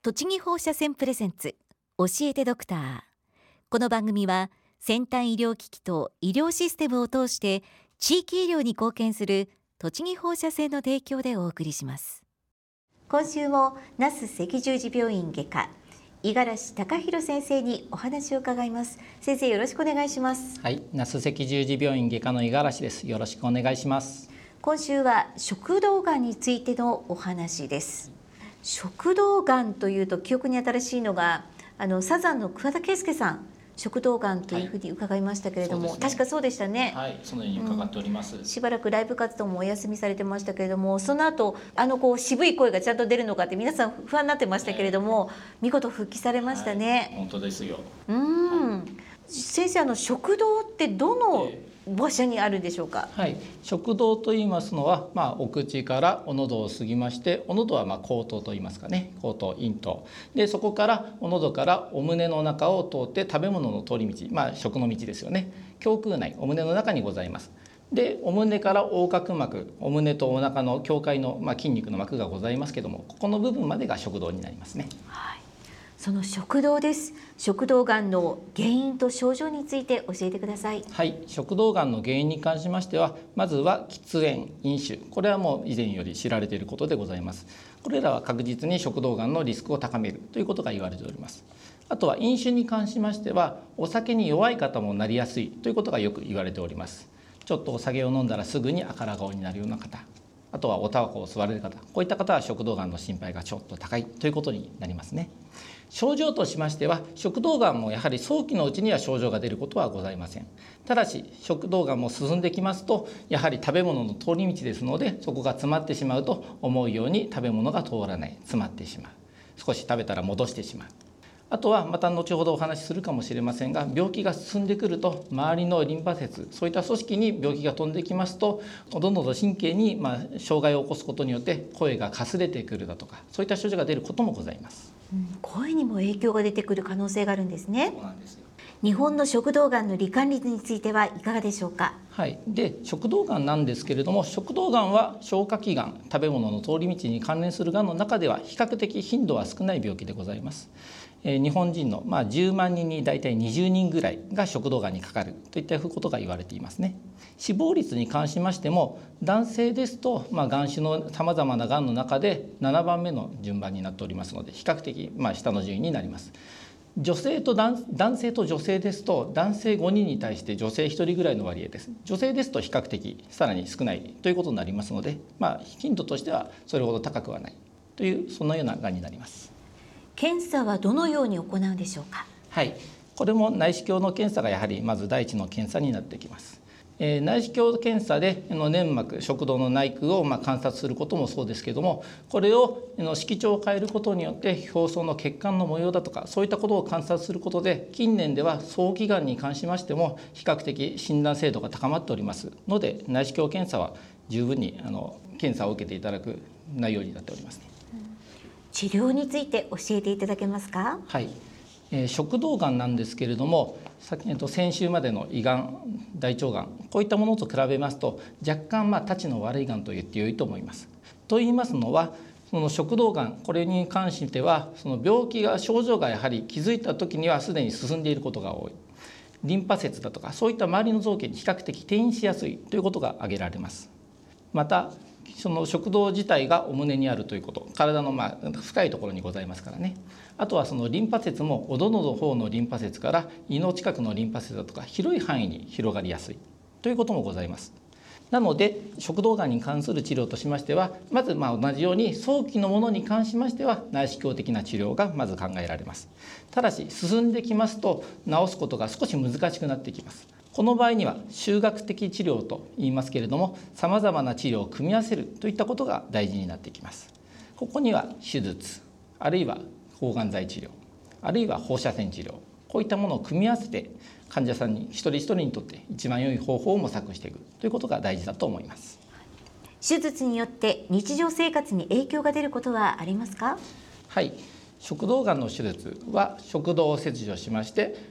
栃木放射線プレゼンツ教えてドクター。この番組は先端医療機器と医療システムを通して地域医療に貢献する栃木放射線の提供でお送りします。今週も那須赤十字病院外科五十嵐隆弘先生にお話を伺います。先生、よろしくお願いします。 はい、那須赤十字病院外科の五十嵐です。よろしくお願いします。 今週は食道がんについてのお話です。食道がんというと記憶に新しいのがサザンの桑田佳祐さん、食道がんというふうに伺いましたけれども、確かそうでしたね。 はい、そのように伺っております。 しばらくライブ活動もお休みされてましたけれども、その後こう渋い声がちゃんと出るのかって皆さん不安になってましたけれども、見事復帰されましたね。 本当ですよ。 先生、食道ってどの場所にあるんでしょうか。 はい、食道と言いますのは、お口からお喉を過ぎまして、お喉は口頭と言いますかね、口頭咽頭で、そこからお喉からお胸の中を通って食べ物の通り道、食の道ですよね、胸腔内、お胸の中にございます。で、お胸から横隔膜、お胸とお腹の境界の、筋肉の膜がございますけども、ここの部分までが食道になりますね。 はい、その食道です。食道がんの原因と症状について教えてください。 はい、食道がんの原因に関しましては、まずは喫煙、飲酒、これはもう以前より知られていることでございます。これらは確実に食道がんのリスクを高めるということが言われております。あとは飲酒に関しましては、お酒に弱い方もなりやすいということがよく言われております。ちょっとお酒を飲んだらすぐに赤ら顔になるような方、あとはおタバコを吸われる方、こういった方は食道がんの心配がちょっと高いということになりますね。症状としましては、食道がんもやはり早期のうちには症状が出ることはございません。ただし食道がんも進んできますと、やはり食べ物の通り道ですので、そこが詰まってしまうと思うように食べ物が通らない、詰まってしまう、少し食べたら戻してしまう。あとはまた後ほどお話しするかもしれませんが、病気が進んでくると周りのリンパ節、そういった組織に病気が飛んできますと、どんどん神経に障害を起こすことによって声がかすれてくるだとか、そういった症状が出ることもございます。 声にも影響が出てくる可能性があるんですね。 そうなんですよ。 日本の食道がんの罹患率についてはいかがでしょうか。 はい、で食道がんなんですけれども、食道がんは消化器がん、食べ物の通り道に関連するがんの中では比較的頻度は少ない病気でございます。日本人の10万人にだいたい20人ぐらいが食道がんにかかるといったことが言われていますね。死亡率に関しましても、男性ですとがん種のさまざまながんの中で7番目の順番になっておりますので、比較的下の順位になります。男性と女性ですと、男性5人に対して女性1人ぐらいの割合です。女性ですと比較的さらに少ないということになりますので、頻度としてはそれほど高くはないという、そのようながんになります。 検査はどのように行うんでしょうか。 はい、これも内視鏡の検査がやはりまず第一の検査になってきます。内視鏡検査で粘膜、食道の内腔を観察することもそうですけれども、これを色調を変えることによって表層の血管の模様だとか、そういったことを観察することで、近年では早期がんに関しましても比較的診断精度が高まっておりますので、内視鏡検査は十分に検査を受けていただく内容になっておりますね。 治療について教えていただけますか。 はい、食道がんなんですけれども、先週までの胃がん、大腸がん、こういったものと比べますと若干たちの悪いがんと言ってよいと思います。と言いますのは、その食道がん、これに関してはその病気が、症状がやはり気づいた時にはすでに進んでいることが多い、リンパ節だとかそういった周りの臓器に比較的転移しやすいということが挙げられます。またその食道自体がお胸にあるということ、体の深いところにございますからね。あとはそのリンパ節もお喉の方のリンパ節から胃の近くのリンパ節だとか広い範囲に広がりやすいということもございます。なので食道がんに関する治療としましては、まず同じように早期のものに関しましては内視鏡的な治療がまず考えられます。ただし進んできますと治すことが少し難しくなってきます。この場合には集学的治療と言いますけれども、さまざまな治療を組み合わせるといったことが大事になってきます。ここには手術、あるいは抗がん剤治療、あるいは放射線治療、こういったものを組み合わせて患者さんに一人一人にとって一番良い方法を模索していくということが大事だと思います。 手術によって日常生活に影響が出ることはありますか。 はい、食道がんの手術は食道を切除しまして、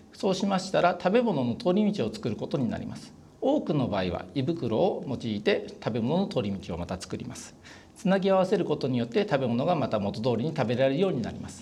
そうしましたら食べ物の通り道を作ることになります。多くの場合は胃袋を用いて食べ物の通り道をまた作ります。つなぎ合わせることによって食べ物がまた元通りに食べられるようになります。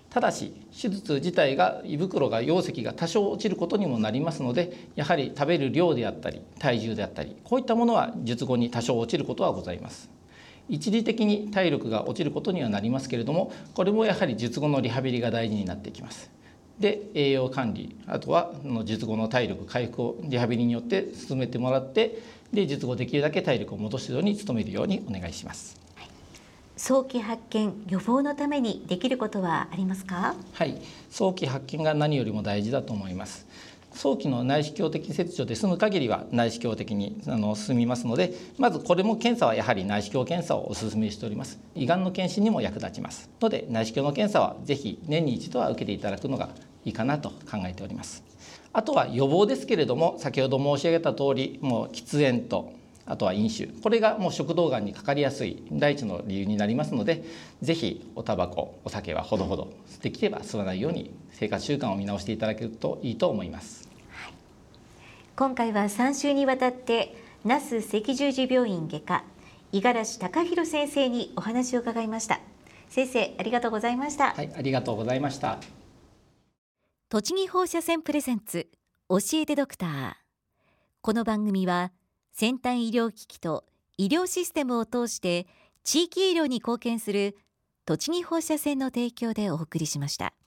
ただし手術自体が胃袋が容積が多少落ちることにもなりますので、やはり食べる量であったり体重であったり、こういったものは術後に多少落ちることはございます。一時的に体力が落ちることにはなりますけれども、これもやはり術後のリハビリが大事になってきます。で、栄養管理、あとは術後の体力回復をリハビリによって進めてもらって、で術後できるだけ体力を戻すように努めるようにお願いします。 早期発見予防のためにできることはありますか？ はい、早期発見が何よりも大事だと思います。早期の内視鏡的切除で済む限りは内視鏡的に進みますので、まずこれも検査はやはり内視鏡検査をお勧めしております。胃がんの検診にも役立ちますので、内視鏡の検査はぜひ年に一度は受けていただくのがいいかなと考えております。あとは予防ですけれども、先ほど申し上げた通り、もう喫煙とあとは飲酒、これがもう食道がんにかかりやすい第一の理由になりますので、ぜひおタバコ、お酒はほどほど、できれば吸わないように生活習慣を見直していただけるといいと思います。 今回は3週にわたって那須赤十字病院外科五十嵐隆弘先生にお話を伺いました。先生、ありがとうございました。 はい、ありがとうございました。 栃木放射線プレゼンツ教えてドクター。この番組は先端医療機器と医療システムを通して地域医療に貢献する栃木放射線の提供でお送りしました。